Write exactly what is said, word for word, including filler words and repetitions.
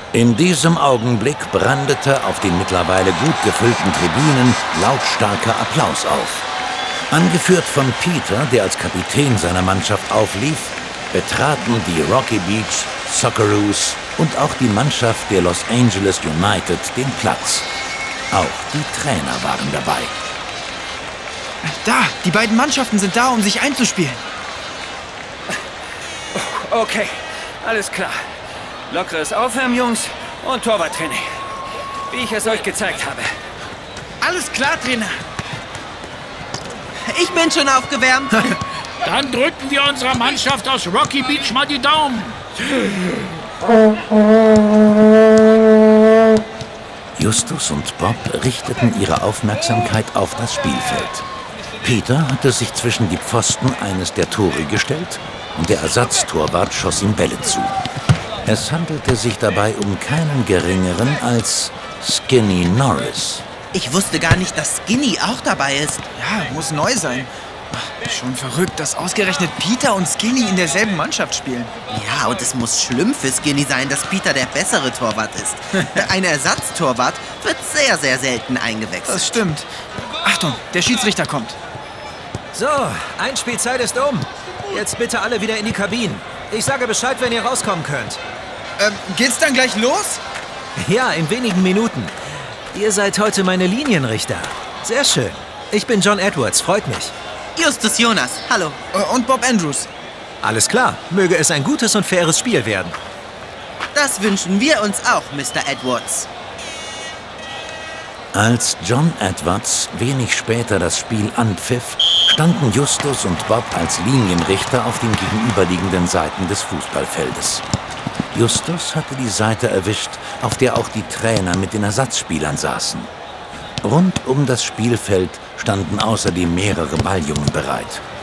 In diesem Augenblick brandete auf den mittlerweile gut gefüllten Tribünen lautstarker Applaus auf. Angeführt von Peter, der als Kapitän seiner Mannschaft auflief, betraten die Rocky Beach Socceroos und auch die Mannschaft der Los Angeles United den Platz. Auch die Trainer waren dabei. Da, die beiden Mannschaften sind da, um sich einzuspielen. Okay, alles klar. Lockeres Aufwärmen, Jungs, und Torwarttraining. Wie ich es euch gezeigt habe. Alles klar, Trainer. Ich bin schon aufgewärmt. Dann drücken wir unserer Mannschaft aus Rocky Beach mal die Daumen. Justus und Bob richteten ihre Aufmerksamkeit auf das Spielfeld. Peter hatte sich zwischen die Pfosten eines der Tore gestellt und der Ersatztorwart schoss ihm Bälle zu. Es handelte sich dabei um keinen geringeren als Skinny Norris. Ich wusste gar nicht, dass Skinny auch dabei ist. Ja, muss neu sein. Ach, schon verrückt, dass ausgerechnet Peter und Skinny in derselben Mannschaft spielen. Ja, und es muss schlimm für Skinny sein, dass Peter der bessere Torwart ist. Ein Ersatztorwart wird sehr, sehr selten eingewechselt. Das stimmt. Achtung, der Schiedsrichter kommt. So, Einspielzeit ist um. Jetzt bitte alle wieder in die Kabinen. Ich sage Bescheid, wenn ihr rauskommen könnt. Ähm, geht's dann gleich los? Ja, in wenigen Minuten. Ihr seid heute meine Linienrichter. Sehr schön. Ich bin John Edwards, freut mich. Justus Jonas, hallo. Äh, und Bob Andrews. Alles klar, möge es ein gutes und faires Spiel werden. Das wünschen wir uns auch, Mister Edwards. Als John Edwards wenig später das Spiel anpfiff, standen Justus und Bob als Linienrichter auf den gegenüberliegenden Seiten des Fußballfeldes. Justus hatte die Seite erwischt, auf der auch die Trainer mit den Ersatzspielern saßen. Rund um das Spielfeld standen außerdem mehrere Balljungen bereit.